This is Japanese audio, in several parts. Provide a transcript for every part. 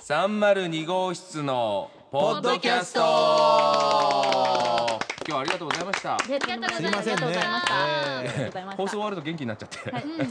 302号室のポッドキャスト。今日はありがとうございました。 すいませんね。 放送終わると元気になっちゃって。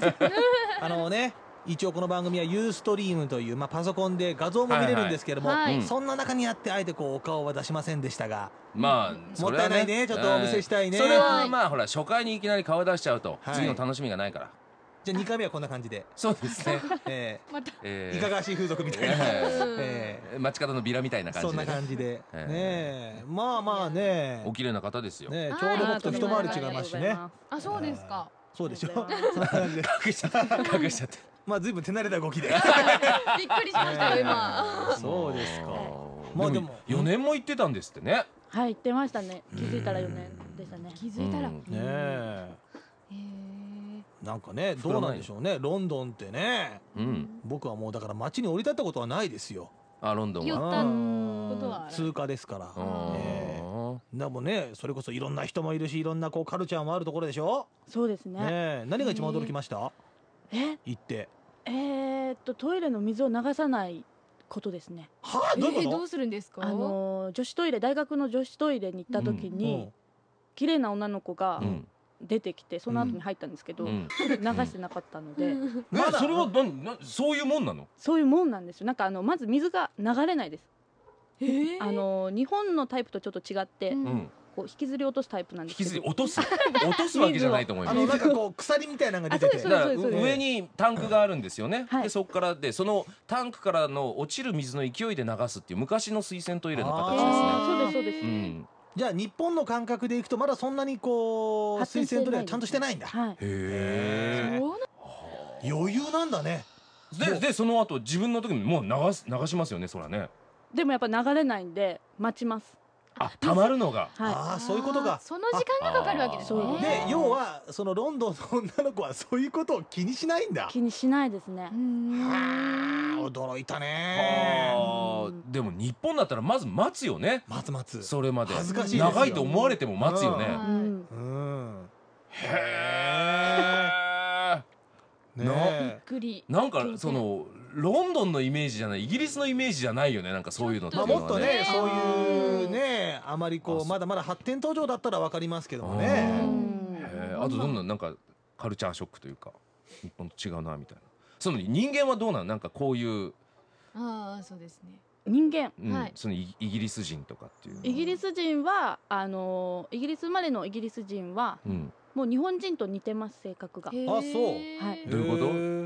一応この番組はユーストリームという、パソコンで画像も見れるんですけども、そんな中にあってあえてこうお顔は出しませんでしたが、もったいないね。ちょっとお見せしたいね。 それはほら初回にいきなり顔出しちゃうと次の楽しみがないから。 じゃあ2回目はこんな感じで。 そうですね。 いかがわしい風俗みたいな、 街角のビラみたいな感じで。 そんな感じでまあまあね、 お綺麗な方ですよ。 ちょうど僕と一回り違いますしね。 あ、そうですか。 そうでしょ。そんな感じで隠しちゃってずいぶん手慣れた動きでびっくりしましたよ今。 そうですか。 でも4年も行ってたんですってね。 はい、行ってましたね。気づいたら4年でしたね。 気づいたらなんかね、どうなんでしょうね。ロンドンってね、僕はもうだから街に降り立ったことはないですよ。 ロンドン言ったことは通過ですから。でもね、それこそいろんな人もいるし、いろんなこうカルチャーもあるところでしょ。 そうですね。 何が一番驚きました？行ってトイレの水を流さないことですね。 はあ、どういうこと？ どうするんですか？ 女子トイレ、大学の女子トイレに行った時に綺麗な女の子が出てきて、その後に入ったんですけど、流してなかったので。 それはそういうもんなの？ そういうもんなんですよ。なんかまず水が流れないです。日本のタイプとちょっと違って、こう引きずり落とすタイプなんですけど。 引きずり落とすわけじゃないと思います。 なんかこう鎖みたいなのが出てて、 上にタンクがあるんですよね。でそこからそのタンクからの落ちる水の勢いで流すっていう昔の水洗トイレの形ですね。 そうです。 じゃあ日本の感覚でいくとまだそんなにこう水洗トイレはちゃんとしてないんだ。 へえ。 余裕なんだね。 でその後自分の時にもう流しますよね、そらね。 でもやっぱ流れないんで待ちます。 溜まるのが。 そういうことか。 その時間がかかるわけですね。 で要はそのロンドンの女の子はそういうことを気にしないんだ。 気にしないですね。 驚いたね。 でも日本だったらまず待つよね。 待つ。 それまで恥ずかしいですよ。 長いと思われても待つよね。へえ。 びっくり。 なんかそのロンドンのイメージじゃない、イギリスのイメーージじゃないよね。なんかそういうのって。 もっとね、そういうね、あまりこうまだまだ発展途上だったらわかりますけどもね。 あとどんななんかカルチャーショックというか、日本と違うなみたいな。その人間はどうなの？なんかこういう。 そうですね。 人間、 そのイギリス人とかっていう。 イギリス人はイギリス生まれのイギリス人は、もう日本人と似てます、性格が。 そう。 はい。 どういうこと？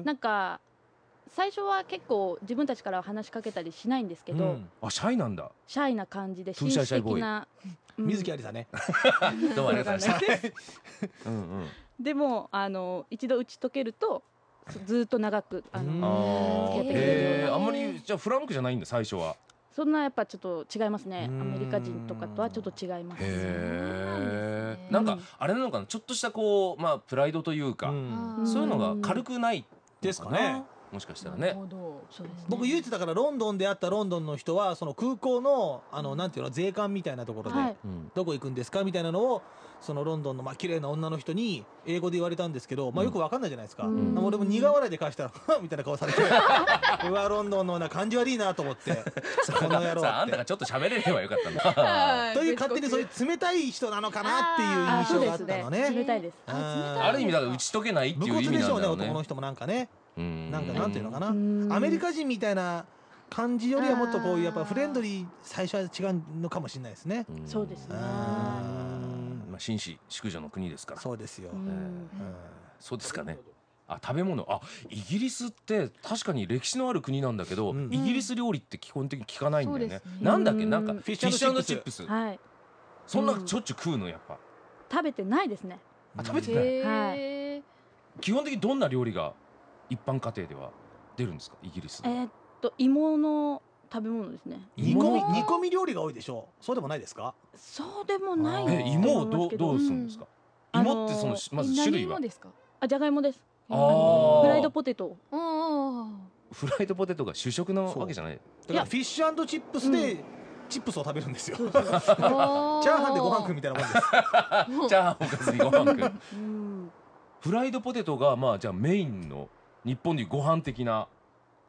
なんか最初は結構自分たちから話しかけたりしないんですけど、 シャイなんだ。 シャイな感じで紳士的な。 水木有沙ね。 どうもありがとうございました。 でも一度打ち解けるとずっと長く付き合ってくれるような。 あんまりじゃあフランクじゃないんだ最初は。 そんなやっぱちょっと違いますね。アメリカ人とかとはちょっと違います。 なんかあれなのかな、ちょっとしたこうプライドというか、そういうのが軽くないですかね。 もしかしたらね。 僕唯一だからロンドンで会ったロンドンの人はその空港のなんていうの税関みたいなところでどこ行くんですかみたいなのをそのロンドンの綺麗な女の人に英語で言われたんですけど、よくわかんないじゃないですか。俺も苦笑いで返したらみたいな顔されて、うわロンドンの感じ悪いなと思って、この野郎って。 あんたがちょっと喋れればよかったんだ。 という勝手にそういう冷たい人なのかなっていう印象があったのね。 冷たいです。 ある意味だから打ち解けないっていう意味なんだろうね。 男の人もなんかね。なんていうのかな、アメリカ人みたいな感じよりはもっとこうやっぱフレンドリー、最初は違うのかもしれないですね。 そうですね。 紳士淑女の国ですから。 そうですよ。 そうですかね。食べ物、イギリスって確かに歴史のある国なんだけど、イギリス料理って基本的に聞かないんだよね。なんだっけ、なんかフィッシュ&チップス。そんなしょっちゅう食うの？やっぱ食べてないですね。 食べてない。基本的にどんな料理が一般家庭では出るんですか、イギリス？ 芋の食べ物ですね。 煮込み料理が多いでしょう。そうでもないですか？ そうでもない。 芋をどうするんですか？芋ってそのまず種類は？ じゃがいもです。フライドポテト。 フライドポテトが主食なわけじゃない。 だからフィッシュ&チップスでチップスを食べるんですよ。チャーハンでご飯食うみたいなもんです。 チャーハンおかずにご飯食う。フライドポテトがじゃあメインの日本でいうご飯的な。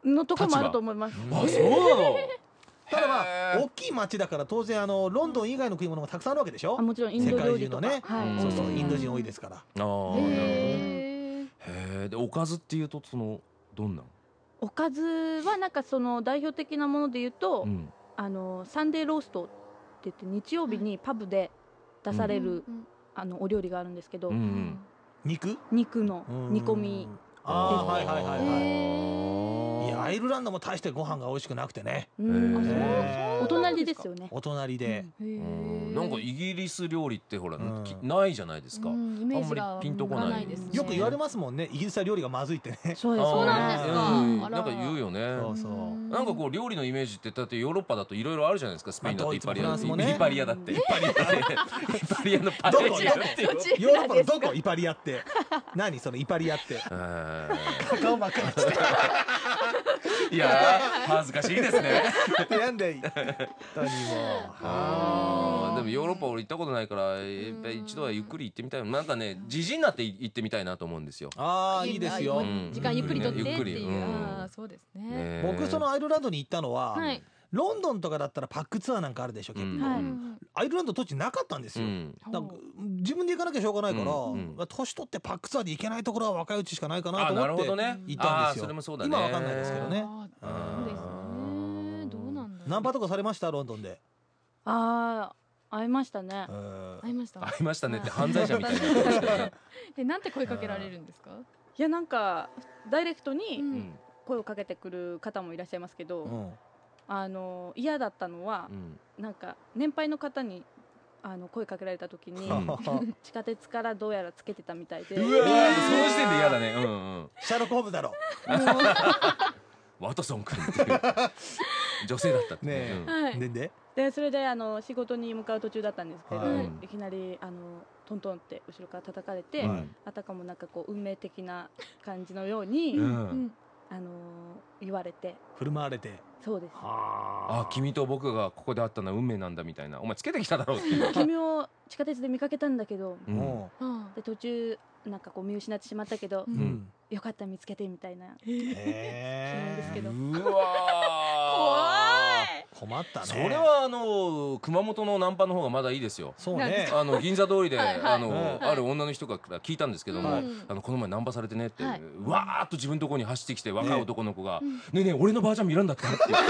のとこもあると思います。 あ、そうなの。 ただまあ大きい町だから当然ロンドン以外の食い物もたくさんあるわけでしょ。 もちろんインド料理とか、 世界中のね、そうそうインド人多いですから。 ああ、なるほど。へえ。でおかずっていうとどんな？ おかずはなんかその代表的なもので言うと、サンデーローストって言って日曜日にパブで出されるお料理があるんですけど、肉の煮込み。 はいはいはいはい。いやアイルランドも大してご飯が美味しくなくてね。 お隣ですよね。 お隣で。 なんかイギリス料理ってほらないじゃないですか。あんまりピンとこない。 よく言われますもんね。イギリスは料理がまずいってね。 そうなんですか。 なんか言うよね。 そうそう。 なんかこう料理のイメージってだってヨーロッパだといろいろあるじゃないですか。スペインだってイタリアだってイパリアだってイパリアのパレージだってヨーロッパのどこイパリアって何そのイパリアってカカオマカいや恥ずかしいですね。 なんで本当にもでもヨーロッパ俺行ったことないから一度はゆっくり行ってみたい。なんかねじじになって行ってみたいなと思うんですよ。 ああいいですよ。 時間ゆっくりとってっていう。そうですね。 僕そのアイルランドに行ったのはロンドンとかだったらパックツアーなんかあるでしょ結構。アイルランド当時なかったんですよ。自分で行かなきゃしょうがないから年取ってパックツアーで行けないところは若いうちしかないかなと思って行ったんですよ。今わかんないですけどね。 そうですね。どうなんだろう。 ナンパとかされましたロンドンで。 会いましたね。 会いましたねって犯罪者みたいな顔してね。 なんて声かけられるんですか？ いやなんかダイレクトに声をかけてくる方もいらっしゃいますけど、嫌だったのはなんか年配の方に声かけられた時に地下鉄からどうやらつけてたみたいで。 うわその時点で嫌だね。 シャーロック・ホームズだろ。 ワトソン君っていう女性だったってね。 でそれで仕事に向かう途中だったんですけど、いきなりトントンって後ろから叩かれて、あたかもなんかこう運命的な感じのように言われて振る舞われて。 そうです。 君と僕がここで会ったのは運命なんだみたいな。お前つけてきただろうって君を地下鉄で見かけたんだけど、で途中なんかこう見失ってしまったけど、よかった見つけてみたいな気なんですけど。 うわ困ったね。 それは熊本のナンパの方がまだいいですよ。 そうね。 銀座通りである女の人から聞いたんですけども、この前ナンパされてねってわーっと自分のところに走ってきて若い男の子が「ねえねえ俺のばあちゃん見らんだって」って言って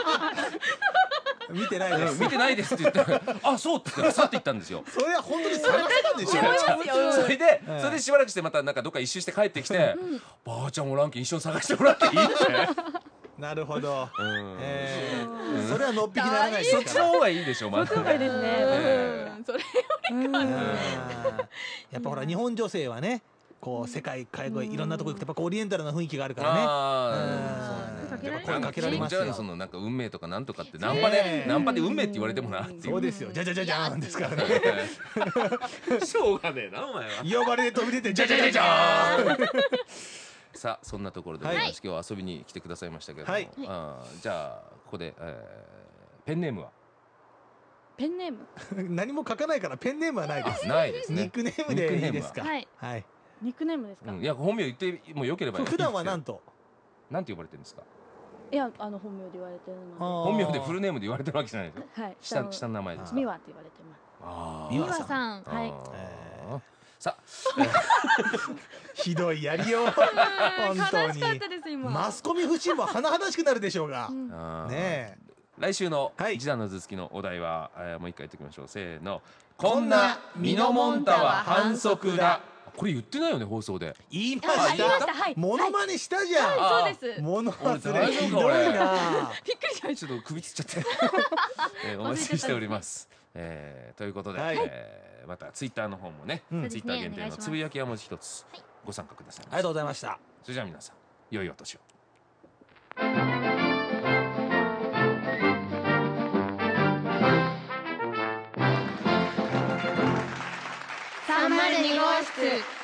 見てないです見てないですって言って「あそう」って言って去っていったんですよ。 それは本当に探せたんでしょ。 それでしばらくしてまたなんかどっか一周して帰ってきて「ばあちゃんおらんけん一緒に探してもらっていい?」って。 なるほど。それはのっぴきならないですから。 そっちの方がいいでしょ。 そっちの方がいいですね。 それよりか。 やっぱほら日本女性はね、こう世界海外いろんなとこ行くとやっぱオリエンタルな雰囲気があるからね。声かけられますよ。 そのなんか運命とかなんとかってナンパで運命って言われてもなっていう。 そうですよ。じゃじゃじゃじゃーんですからね。 しょうがねえなお前は。 呼ばれて飛び出てじゃじゃじゃじゃーん。 さあそんなところで今日は遊びに来てくださいましたけども、じゃあここでペンネームは？ ペンネーム何も書かないからペンネームはないです。 ないですね。 ニックネームでいいですか？ はい。ニックネームですか？ いや本名言ってもよければ。 普段はなんて呼ばれてるんですか？ いや本名で言われてるので。 本名でフルネームで言われてるわけじゃないですよ。 はい。 下の名前ですか？ ミワって言われてます。ミワさん。 はい。 さひどいやりよう。本当に。マスコミ不信も甚だしくなるでしょうが。ねえ。 来週の一段の図付きのお題はもう一回言っておきましょう。せーの。こんなミノモンタは反則だ。これ言ってないよね放送で。 言いました。モノマネしたじゃん。 そうです。 モノ忘れひどいな。 びっくりしました。 ちょっと首つっちゃって。お待ちしております。ということで、またツイッターの方もね、ツイッター限定のつぶやきや文字一つご参加ください。 ありがとうございました。 それじゃあ皆さん良いお年を。 302号室